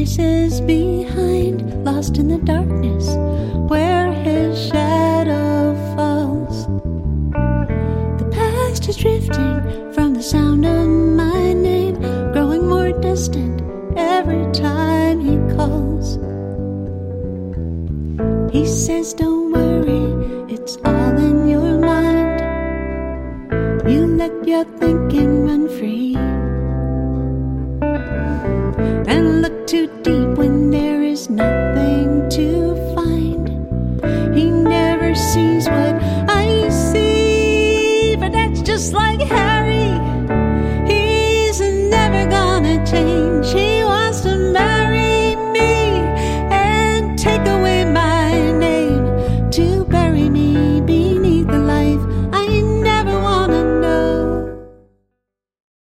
chases behind, lost in the darkness where his shadow falls. The past is drifting from the sound of my name, growing more distant every time he calls. He says, don't worry, it's all in your mind. You let your thinking run free.